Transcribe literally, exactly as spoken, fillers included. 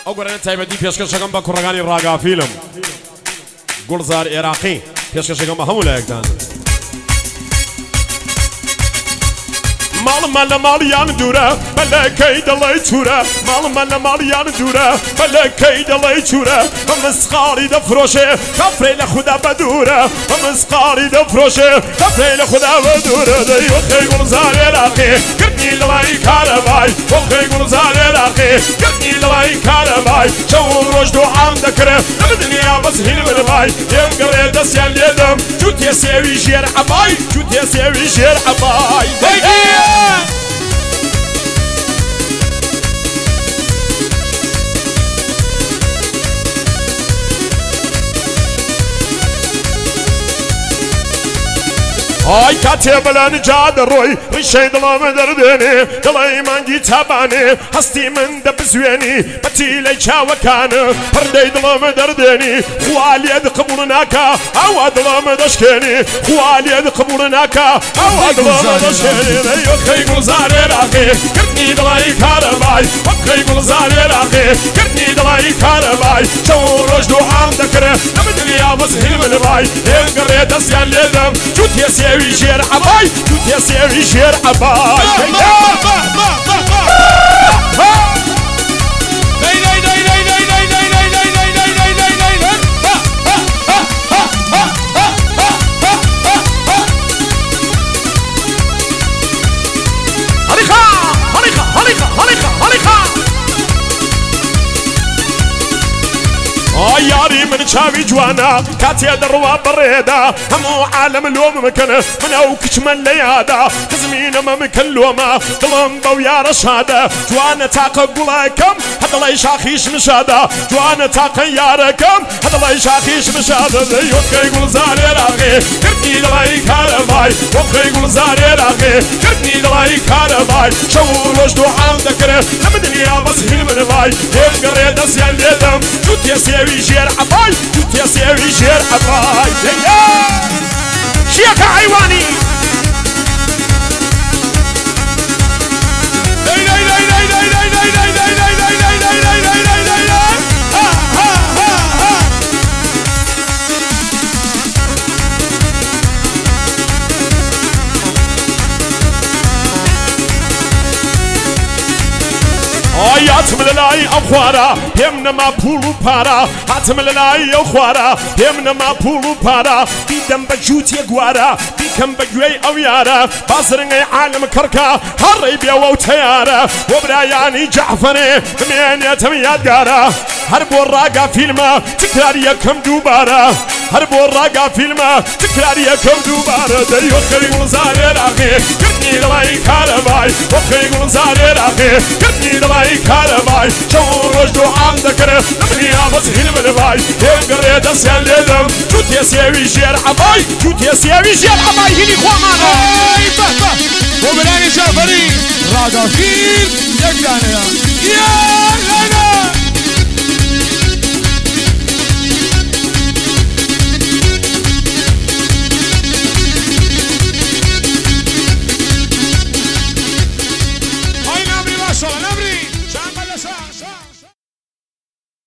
ئەو گۆرانە تایبەتی پێشکەشەکەم بە کوڕەکانی ڕاگافیلم گوڵزار عێراقی پێشکەشەکەم بە هەموو لایەکدان ماڵمە لە ماڵیان دوورە بەلەکەی دەڵێ چورە ماڵمە لە ماڵیان دوورە بەلەکەی دەڵێ چورە بە مسقاڵی دەفرۆشێ کەفرەی لە خوددا بە دوورە بە مسقاڵی دەفرۆشێ کەفرەی لە خوددا بە دوورە دەیوەخەی گوڵزار عێراقی گرتنی لەڵای کارەبای وەخەی گوڵزار عێراقی گرتنی لەڵای کارەبای شەو ڕۆژ دوعام دەکرێ لە دنیا بەس هیل بنمای دێمگەڕێ دەستیان لێدەم جووتێ سێوی ژێر عەبای جووتێ سێوی ژێر عەبای ئای کاتێ بەلان جا دەڕۆی ڕیشەی دڵەمە دەردێنێ دڵی مانگی تابانێ هەستی من دەبزوێنی بەتیلەی چاوەکانە پردەی دڵەمە دەردێنی خوا لێت قبوڵ ناکا ئەوە دڵەمە دەشکێنی خوا لێت قبوڵ ناکا ئەوە دڵەمە دەشکێنی وەخەی گوڵزار عێراقی گرتنی دڵی کارەبای وەخەی گوڵزار عێراقی گرتنی دڵی کارەبای شەو ڕۆژ دوعام دەکرێ لەمە دنیا بەس هیل بنمای دێمگەڕێ دەستیان لێدەم جووتێ سێوی ژێر عەبای جووتێ سێوی ژێر عەبای یاری من چاوی جوانا کاتێ دەڕوا بەڕێدا هەموو عالم لۆم مکەنە من ئەو کچمە لە یادا خزمینەمە مکەن لۆمە دڵم بەو یارە شادە جوانە تاقە گوڵەکەم هەدڵی شاخیش مشادە جوانە تاقە یارەکەم هەدڵی شاخیش مشادە وەخەی گوڵزار عێراقی گرتنی دڵی کارەبای وەخەی گوڵزار عێراقی گرتنی دڵی کارەبای شەو ڕۆژ دوعام دەکرێ لەمە دنیا بەس هیل بنمای دێمگەڕێ دەستیان لێدەم جووتێ سێوی ژێر عەبای جووتێ سێوی ژێر عەبای شیەکە حەیوانی هاتم لەلای ئەو خوارە پێم نەما پوڵ و پارە هاتم لەلای ئەو خوارە پێم نەما پوڵ و پارە بیدەم بە جووتێ گوارە بیکەم بە گوێی ئەو یارە بازرنگەی عالم کڕکە هەڕێی بێوە و تەیارە بۆ برایانی جەعفەرێ بمێنێتم یادگارە هەر بۆ ڕاگا فیلمە تکراری یەکەم دووبارە هەر بۆ ڕاگا فیلمە تکراری یەکەم دووبارە دەی وەخەی گوڵزار عێراقی گرتنی دڵی کارەبای وەخەی گوڵزار عێراقی گرتنی دڵی کارەبای شەو ڕۆژ دوعام دەکرێ لە دنیا بەس هیل بنمای دێمگەڕێ دەستیان لێدەم جووتێ سێوی ژێر عەبای جووتێ سێوی ژێر عەبای هیلی خۆمانە بۆ بەلانی جەعفەری ڕاگافیل یەکدانەیە